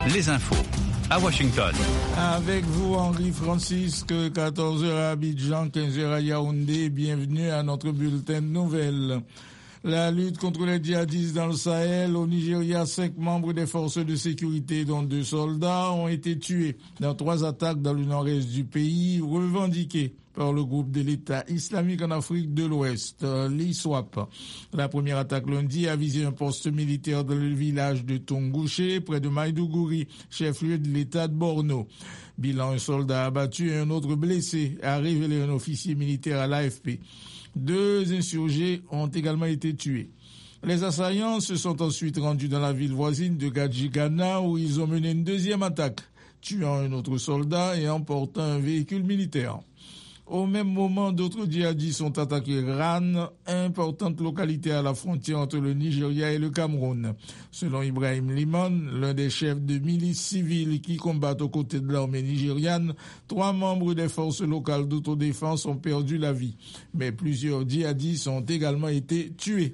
Les infos à Washington. Avec vous, Henri Francisque, 14h à Abidjan, 15h à Yaoundé. Bienvenue à notre bulletin de nouvelles. La lutte contre les djihadistes dans le Sahel. Au Nigeria, 5 membres des forces de sécurité, dont 2 soldats, ont été tués dans 3 attaques dans le nord-est du pays, revendiquées par le groupe de l'État islamique en Afrique de l'Ouest, l'ISWAP. La première attaque lundi a visé un poste militaire dans le village de Tongouché, près de Maïdougouri, chef-lieu de l'État de Borno. Bilan, un soldat abattu et un autre blessé, a révélé un officier militaire à l'AFP. 2 insurgés ont également été tués. Les assaillants se sont ensuite rendus dans la ville voisine de Gadjigana où ils ont mené une deuxième attaque, tuant un autre soldat et emportant un véhicule militaire. Au même moment, d'autres djihadistes ont attaqué Ran, importante localité à la frontière entre le Nigeria et le Cameroun. Selon Ibrahim Liman, l'un des chefs de milices civiles qui combattent aux côtés de l'armée nigériane, 3 membres des forces locales d'autodéfense ont perdu la vie. Mais plusieurs djihadistes ont également été tués.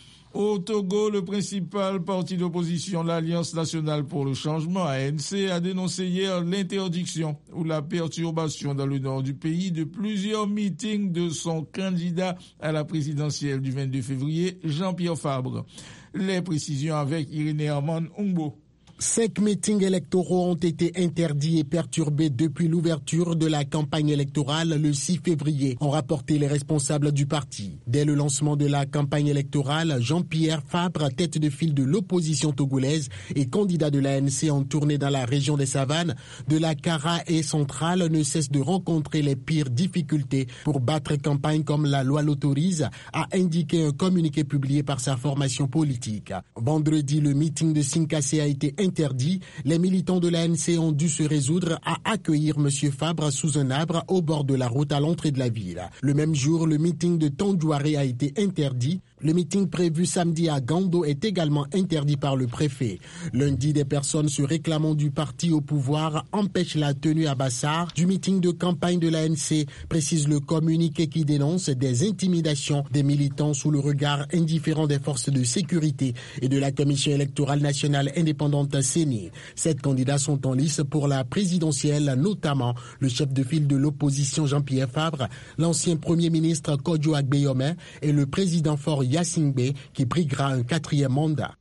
Au Togo, le principal parti d'opposition, l'Alliance nationale pour le changement, ANC, a dénoncé hier l'interdiction ou la perturbation dans le nord du pays de plusieurs meetings de son candidat à la présidentielle du 22 février, Jean-Pierre Fabre. Les précisions avec Irénée Armand Ungbo. 5 meetings électoraux ont été interdits et perturbés depuis l'ouverture de la campagne électorale le 6 février, ont rapporté les responsables du parti. Dès le lancement de la campagne électorale, Jean-Pierre Fabre, tête de file de l'opposition togolaise et candidat de l'ANC en tournée dans la région des Savanes, de la Kara et centrale, ne cesse de rencontrer les pires difficultés pour battre campagne comme la loi l'autorise, a indiqué un communiqué publié par sa formation politique. Vendredi, le meeting de Sinkassé a été interdit, les militants de l'ANC ont dû se résoudre à accueillir M. Fabre sous un arbre au bord de la route à l'entrée de la ville. Le même jour, le meeting de Tandjouaré a été interdit. Le meeting prévu samedi à Gando est également interdit par le préfet. Lundi, des personnes se réclamant du parti au pouvoir empêchent la tenue à Bassar du meeting de campagne de l'ANC, précise le communiqué qui dénonce des intimidations des militants sous le regard indifférent des forces de sécurité et de la Commission électorale nationale indépendante CENI. 7 candidats sont en lice pour la présidentielle, notamment le chef de file de l'opposition Jean-Pierre Fabre, l'ancien premier ministre Kodjo Agbeyome et le président Faure Yassingbe qui briguera un 4e mandat.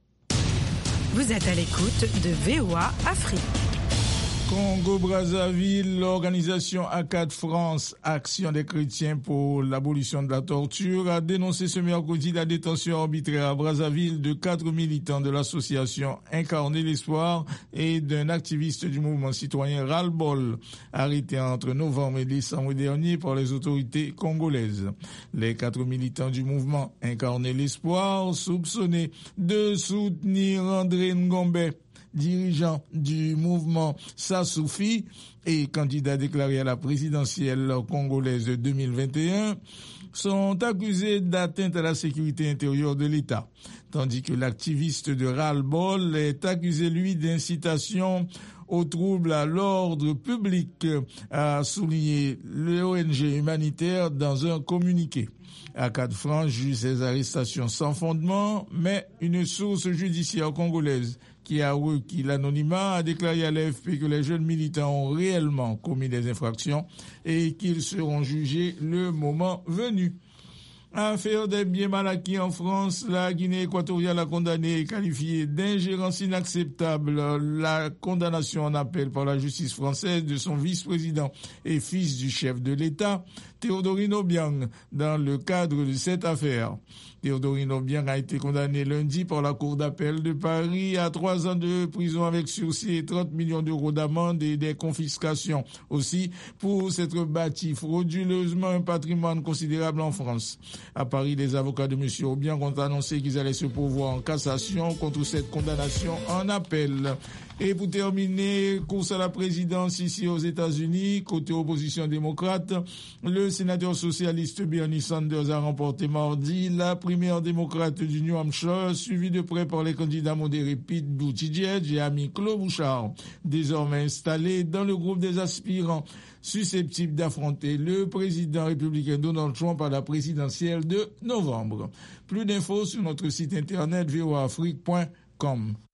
Vous êtes à l'écoute de VOA Afrique. Congo-Brazzaville, l'organisation ACAD France, Action des chrétiens pour l'abolition de la torture, a dénoncé ce mercredi la détention arbitraire à Brazzaville de 4 militants de l'association Incarner l'Espoir et d'un activiste du mouvement citoyen Ras-le-Bol, arrêtés entre novembre et décembre dernier par les autorités congolaises. Les 4 militants du mouvement Incarner l'Espoir, soupçonnés de soutenir André Ngombe, dirigeant du mouvement Sassoufi et candidat déclaré à la présidentielle congolaise 2021, sont accusés d'atteinte à la sécurité intérieure de l'État, tandis que l'activiste de Ras-le-Bol est accusé, lui, d'incitation aux troubles à l'ordre public, a souligné l'ONG humanitaire dans un communiqué. ACAD France juge ces arrestations sans fondement, mais une source judiciaire congolaise qui a requis l'anonymat a déclaré à l'AFP que les jeunes militants ont réellement commis des infractions et qu'ils seront jugés le moment venu. Affaire des biens mal acquis en France, la Guinée équatoriale a condamné et qualifié d'ingérence inacceptable la condamnation en appel par la justice française de son vice-président et fils du chef de l'État, Théodorine Obiang, dans le cadre de cette affaire. Théodorine Obiang a été condamné lundi par la Cour d'appel de Paris à 3 ans de prison avec sursis et 30 millions d'euros d'amende et des confiscations. Aussi, pour s'être bâti frauduleusement un patrimoine considérable en France. À Paris, les avocats de M. Obiang ont annoncé qu'ils allaient se pourvoir en cassation contre cette condamnation en appel. Et pour terminer, course à la présidence ici aux États-Unis, côté opposition démocrate, le sénateur socialiste Bernie Sanders a remporté mardi la primaire démocrate du New Hampshire, suivi de près par les candidats modérés Pete Buttigieg et Amy Klobuchar, désormais installés dans le groupe des aspirants susceptibles d'affronter le président républicain Donald Trump à la présidentielle de novembre. Plus d'infos sur notre site internet voaafrique.com.